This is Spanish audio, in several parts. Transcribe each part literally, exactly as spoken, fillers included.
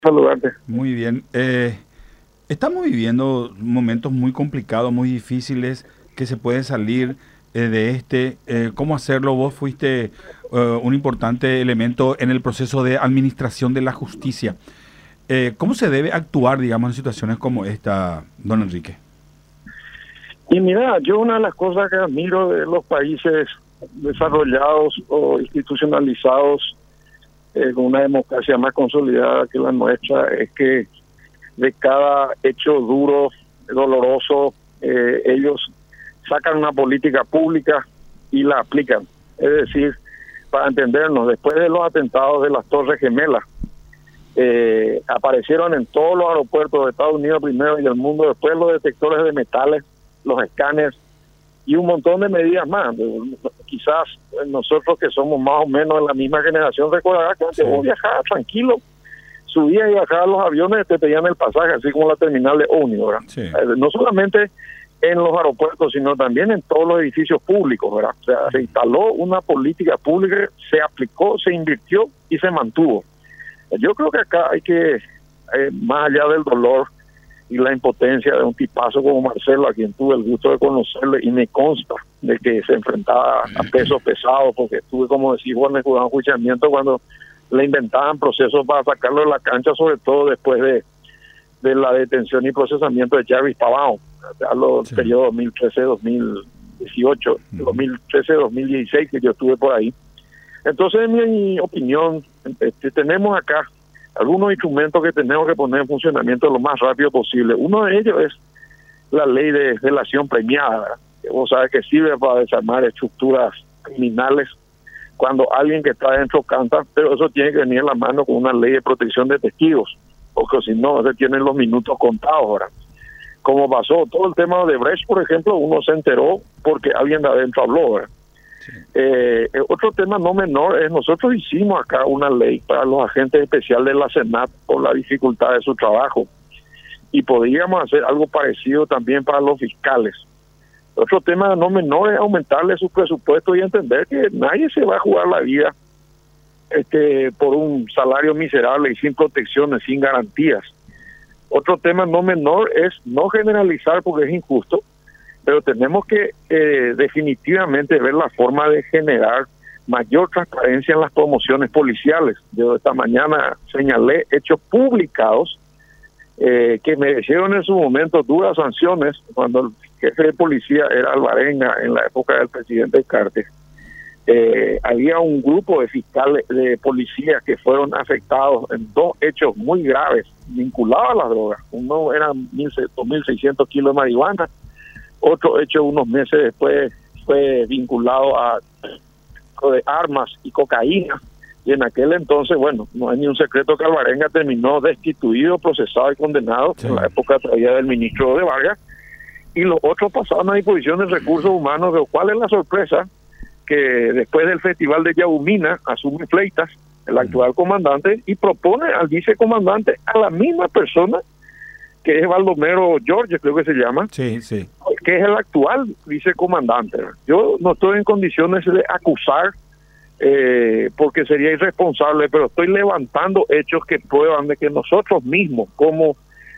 Saludarte. Muy bien. Eh, estamos viviendo momentos muy complicados, muy difíciles, que se puede salir eh, de este. Eh, ¿cómo hacerlo? Vos fuiste eh, un importante elemento en el proceso de administración de la justicia. Eh, ¿cómo se debe actuar, digamos, en situaciones como esta, don Enrique? Y mira, yo una de las cosas que admiro de los países desarrollados o institucionalizados eh, con una democracia más consolidada que la nuestra es que de cada hecho duro, doloroso, eh, ellos sacan una política pública y la aplican. Es decir, para entendernos, después de los atentados de las Torres Gemelas, eh, aparecieron en todos los aeropuertos de Estados Unidos primero y del mundo después los detectores de metales, los escáneres y un montón de medidas más. Quizás nosotros que somos más o menos de la misma generación recordará que antes vos viajabas tranquilo, subías y bajabas los aviones, te pedían el pasaje, así como la terminal de ómnibus, ¿verdad? Sí. No solamente en los aeropuertos, sino también en todos los edificios públicos, ¿verdad? O sea, se instaló una política pública, se aplicó, se invirtió y se mantuvo. Yo creo que acá hay que, eh, más allá del dolor y la impotencia de un tipazo como Marcelo, a quien tuve el gusto de conocerle, y me consta de que se enfrentaba a pesos pesados, porque estuve, como decís, en el juzgado de enjuiciamiento cuando le inventaban procesos para sacarlo de la cancha, sobre todo después de, de la detención y procesamiento de Jarvis Pavão, hablo del periodo dos mil trece a dos mil dieciocho, uh-huh. dos mil trece a dos mil dieciséis, que yo estuve por ahí. Entonces, en mi opinión, este, tenemos acá algunos instrumentos que tenemos que poner en funcionamiento lo más rápido posible. Uno de ellos es la ley de delación premiada, ¿verdad? Que vos sabés que sirve para desarmar estructuras criminales cuando alguien que está dentro canta, pero eso tiene que venir en la mano con una ley de protección de testigos, porque si no, se tienen los minutos contados ahora. Como pasó todo el tema de Brecht, por ejemplo, uno se enteró porque alguien de adentro habló, ¿verdad? Sí. Eh, otro tema no menor es, nosotros hicimos acá una ley para los agentes especiales de la Senat por la dificultad de su trabajo, y podríamos hacer algo parecido también para los fiscales. Otro tema no menor es aumentarle su presupuesto y entender que nadie se va a jugar la vida este, por un salario miserable y sin protecciones, sin garantías. Otro tema no menor es no generalizar porque es injusto, pero tenemos que eh, definitivamente ver la forma de generar mayor transparencia en las promociones policiales. Yo esta mañana señalé hechos publicados eh, que merecieron en su momento duras sanciones cuando el jefe de policía era Alvarenga en la época del presidente Cartes. Eh, había un grupo de fiscales de policías que fueron afectados en dos hechos muy graves vinculados a las drogas. Uno eran dos mil seiscientos kilos de marihuana, otro hecho unos meses después fue vinculado a de armas y cocaína, y en aquel entonces, bueno, no hay ni un secreto que Alvarenga terminó destituido, procesado y condenado sí. en la época todavía del ministro de Vargas, y los otros pasaron a disposición de recursos humanos. Pero ¿cuál es la sorpresa? Que después del festival de Yaumina asume Fleitas, el actual comandante, y propone al vicecomandante a la misma persona que es Baldomero George, creo que se llama, sí, sí. que es el actual vicecomandante. Yo no estoy en condiciones de acusar eh, porque sería irresponsable, pero estoy levantando hechos que prueban de que nosotros mismos como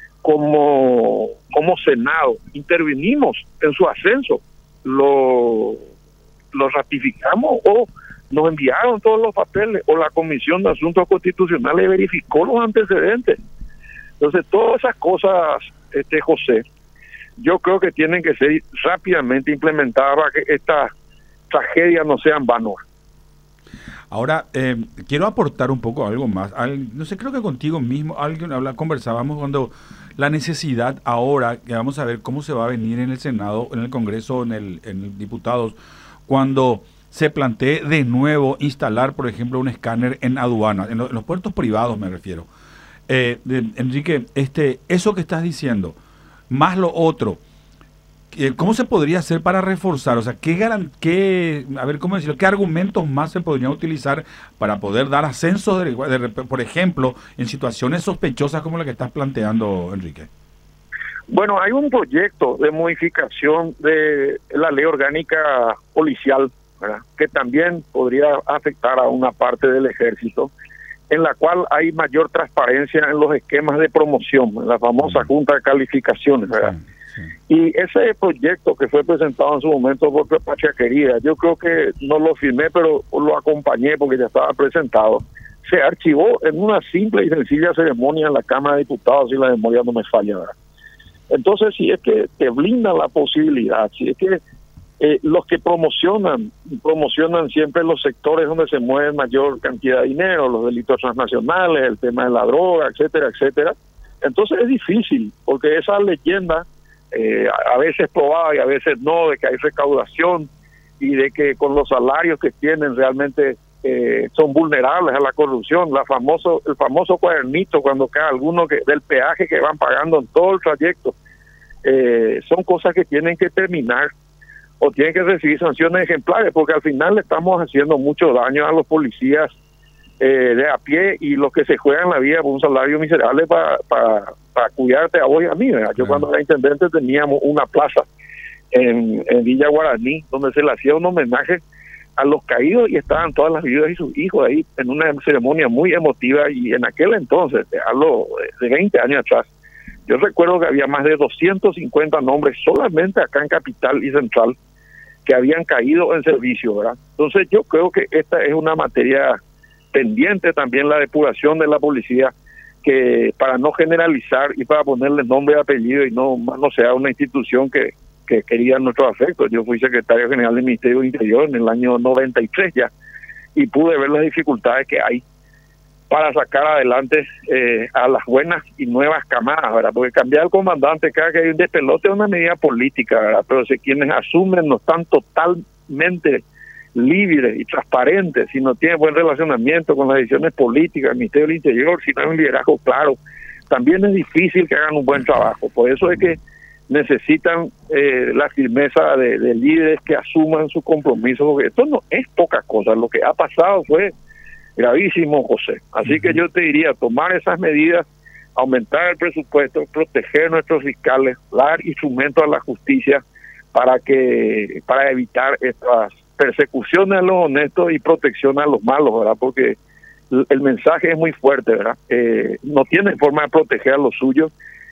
como como Senado intervinimos en su ascenso, lo, lo ratificamos o nos enviaron todos los papeles, o la Comisión de Asuntos Constitucionales verificó los antecedentes. Entonces, todas esas cosas, este José, yo creo que tienen que ser rápidamente implementadas para que estas tragedias no sean vanas. Ahora, eh, quiero aportar un poco algo más. Al, no sé, creo que contigo mismo, alguien habla, conversábamos cuando la necesidad ahora, que vamos a ver cómo se va a venir en el Senado, en el Congreso, en el, en el Diputados, cuando se plantee de nuevo instalar, por ejemplo, un escáner en aduanas, en, lo, en los puertos privados me refiero. Eh, de, Enrique, este, eso que estás diciendo, más lo otro, eh, ¿cómo se podría hacer para reforzar? O sea, ¿qué, garan, qué, a ver, ¿cómo decirlo? ¿Qué argumentos más se podrían utilizar para poder dar ascensos, de, de, por ejemplo, en situaciones sospechosas como la que estás planteando, Enrique? Bueno, hay un proyecto de modificación de la ley orgánica policial, ¿verdad?, que también podría afectar a una parte del ejército, en la cual hay mayor transparencia en los esquemas de promoción, en la famosa junta de calificaciones, ¿verdad? Sí, sí. Y ese proyecto que fue presentado en su momento por Patria Querida, yo creo que no lo firmé, pero lo acompañé porque ya estaba presentado. Se archivó en una simple y sencilla ceremonia en la Cámara de Diputados, si la memoria no me falla, ¿verdad? Entonces, si es que te blinda la posibilidad, si es que eh, los que promocionan, promocionan siempre los sectores donde se mueve mayor cantidad de dinero, los delitos transnacionales, el tema de la droga, etcétera, etcétera, entonces es difícil, porque esa leyenda, eh, a veces probada y a veces no, de que hay recaudación y de que con los salarios que tienen realmente eh, son vulnerables a la corrupción, la famoso el famoso cuadernito cuando cae alguno que del peaje que van pagando en todo el trayecto, eh, son cosas que tienen que terminar o tienen que recibir sanciones ejemplares, porque al final le estamos haciendo mucho daño a los policías eh, de a pie y los que se juegan la vida por un salario miserable para para, para cuidarte a vos y a mí, ¿verdad? Yo cuando era intendente teníamos una plaza en, en Villa Guaraní donde se le hacía un homenaje a los caídos y estaban todas las viudas y sus hijos ahí en una ceremonia muy emotiva, y en aquel entonces, te hablo de veinte años atrás, yo recuerdo que había más de doscientos cincuenta nombres solamente acá en Capital y Central que habían caído en servicio, ¿verdad? Entonces yo creo que esta es una materia pendiente también, la depuración de la policía, que para no generalizar y para ponerle nombre y apellido y no, no sea una institución que, que quería nuestro afecto. Yo fui secretario general del Ministerio del Interior en el año noventa y tres ya, y pude ver las dificultades que hay para sacar adelante eh, a las buenas y nuevas camadas, ¿verdad? Porque cambiar al comandante cada que hay un despelote es una medida política, ¿verdad? Pero si quienes asumen no están totalmente libres y transparentes, si no tienen buen relacionamiento con las decisiones políticas del Ministerio del Interior, si no hay un liderazgo claro, también es difícil que hagan un buen trabajo. Por eso es que necesitan eh, la firmeza de, de líderes que asuman su compromiso, porque esto no es poca cosa. Lo que ha pasado fue gravísimo, José. Así que yo te diría, tomar esas medidas, aumentar el presupuesto, proteger a nuestros fiscales, dar instrumentos a la justicia para que para evitar estas persecuciones a los honestos y protección a los malos, ¿verdad? Porque el mensaje es muy fuerte, ¿verdad? Eh, no tienen forma de proteger a los suyos,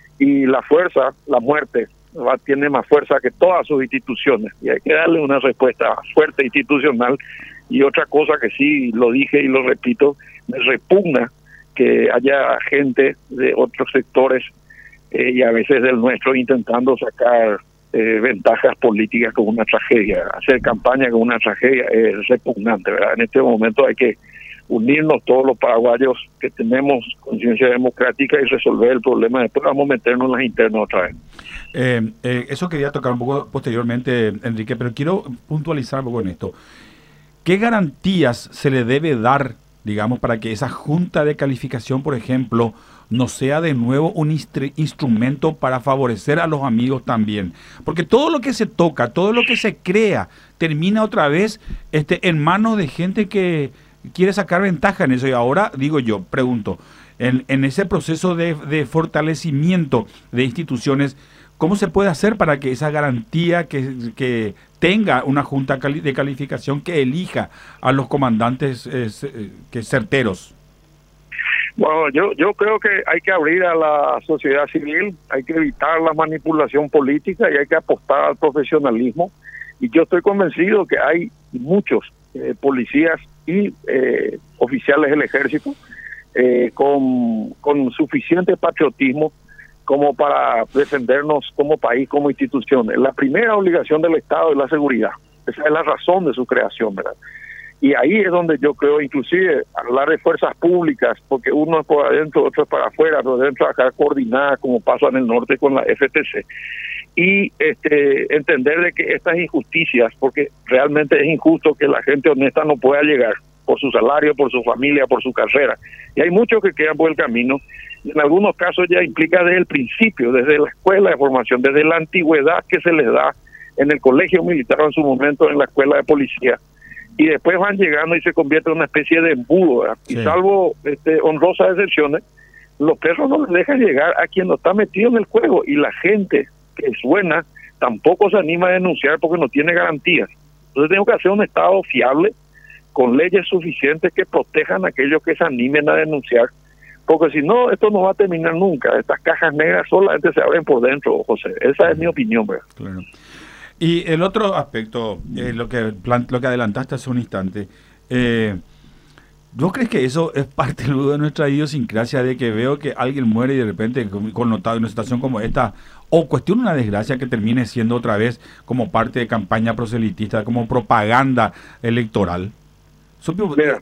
y la fuerza, la muerte, ¿verdad?, tiene más fuerza que todas sus instituciones, y hay que darle una respuesta fuerte institucional. Y otra cosa que sí lo dije y lo repito, me repugna que haya gente de otros sectores eh, y a veces del nuestro intentando sacar eh, ventajas políticas con una tragedia. Hacer campaña con una tragedia es repugnante, ¿verdad? En este momento hay que unirnos todos los paraguayos que tenemos conciencia democrática y resolver el problema. Después vamos a meternos en las internas otra vez. Eh, eh, eso quería tocar un poco posteriormente, Enrique, pero quiero puntualizar un poco en esto. ¿Qué garantías se le debe dar, digamos, para que esa junta de calificación, por ejemplo, no sea de nuevo un instru- instrumento para favorecer a los amigos también? Porque todo lo que se toca, todo lo que se crea, termina otra vez este, en manos de gente que quiere sacar ventaja en eso. Y ahora, digo yo, pregunto, en, en ese proceso de, de fortalecimiento de instituciones, ¿cómo se puede hacer para que esa garantía que, que tenga una junta cali- de calificación que elija a los comandantes eh, que certeros? Bueno, yo yo creo que hay que abrir a la sociedad civil, hay que evitar la manipulación política y hay que apostar al profesionalismo. Y yo estoy convencido que hay muchos eh, policías y eh, oficiales del ejército eh, con, con suficiente patriotismo como para defendernos como país, como instituciones. La primera obligación del Estado es la seguridad. Esa es la razón de su creación, ¿verdad? Y ahí es donde yo creo, inclusive, hablar de fuerzas públicas, porque uno es por adentro, otro es para afuera, pero deben trabajar coordinadas, como pasa en el norte con la F T C. Y este, entender de que estas injusticias, porque realmente es injusto que la gente honesta no pueda llegar por su salario, por su familia, por su carrera. Y hay muchos que quedan por el camino. En algunos casos ya implica desde el principio, desde la escuela de formación, desde la antigüedad que se les da en el colegio militar, en su momento en la escuela de policía, y después van llegando y se convierte en una especie de embudo, ¿verdad? Sí. Y salvo este, honrosas excepciones, los perros no les dejan llegar a quien no está metido en el juego, y la gente que es buena tampoco se anima a denunciar porque no tiene garantías. Entonces tengo que hacer un Estado fiable, con leyes suficientes que protejan a aquellos que se animen a denunciar, porque si no, esto no va a terminar nunca. Estas cajas negras solamente se abren por dentro, José. Esa es mi opinión, ¿verdad? Claro. Y el otro aspecto, eh, lo que plan, lo que adelantaste hace un instante, eh, ¿vos crees que eso es parte luego de nuestra idiosincrasia, de que veo que alguien muere y de repente, connotado en una situación como esta, o cuestión una desgracia que termine siendo otra vez como parte de campaña proselitista, como propaganda electoral? Mira,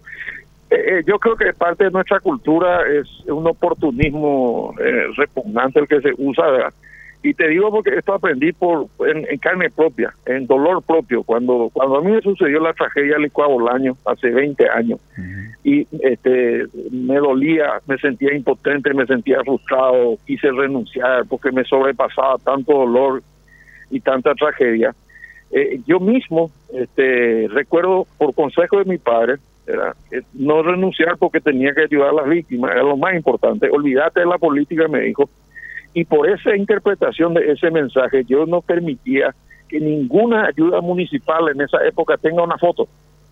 eh, yo creo que parte de nuestra cultura es un oportunismo eh, repugnante el que se usa, ¿verdad? Y te digo porque esto aprendí por en, en carne propia, en dolor propio, cuando cuando a mí me sucedió la tragedia de Licua Bolaño hace veinte años, uh-huh. y este me dolía, me sentía impotente, me sentía frustrado, quise renunciar porque me sobrepasaba tanto dolor y tanta tragedia. Eh, yo mismo este recuerdo, por consejo de mi padre, era eh, no renunciar porque tenía que ayudar a las víctimas, era lo más importante. Olvídate de la política, me dijo. Y por esa interpretación de ese mensaje, yo no permitía que ninguna ayuda municipal en esa época tenga una foto.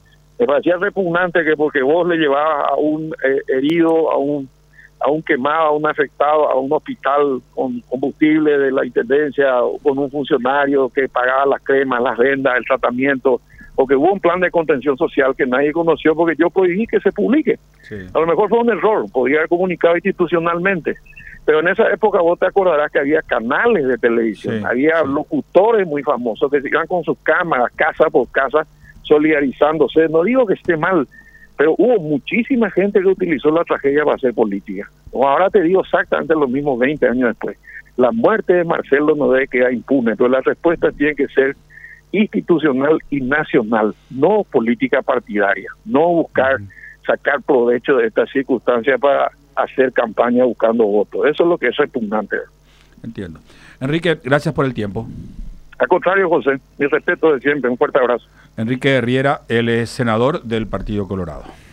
Me parecía repugnante que porque vos le llevabas a un eh, herido, a un a un quemado, a un afectado, a un hospital con combustible de la intendencia, o con un funcionario que pagaba las cremas, las vendas, el tratamiento, porque hubo un plan de contención social que nadie conoció porque yo prohibí que se publique. Sí. A lo mejor fue un error, podía haber comunicado institucionalmente. Pero en esa época vos te acordarás que había canales de televisión, sí, había sí. locutores muy famosos que se iban con sus cámaras, casa por casa, solidarizándose. No digo que esté mal, pero hubo muchísima gente que utilizó la tragedia para hacer política. Ahora te digo exactamente lo mismo veinte años después. La muerte de Marcelo no debe quedar impune, pero la respuesta tiene que ser institucional y nacional, no política partidaria, no buscar uh-huh. sacar provecho de estas circunstancias para hacer campaña buscando votos. Eso es lo que es repugnante. Entiendo. Enrique, gracias por el tiempo. Al contrario, José, mi respeto de siempre. Un fuerte abrazo. Enrique Riera, él es senador del Partido Colorado.